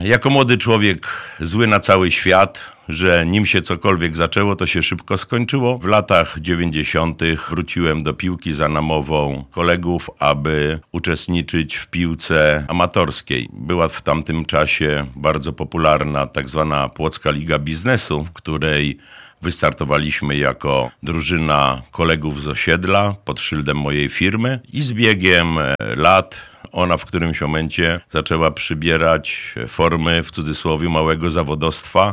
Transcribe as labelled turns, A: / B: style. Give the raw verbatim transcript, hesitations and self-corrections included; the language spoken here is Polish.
A: Jako młody człowiek zły na cały świat, że nim się cokolwiek zaczęło, to się szybko skończyło. W latach dziewięćdziesiątych wróciłem do piłki za namową kolegów, aby uczestniczyć w piłce amatorskiej. Była w tamtym czasie bardzo popularna tak zwana Płocka Liga Biznesu, w której wystartowaliśmy jako drużyna kolegów z osiedla pod szyldem mojej firmy i z biegiem lat ona w którymś momencie zaczęła przybierać formy, w cudzysłowie, małego zawodostwa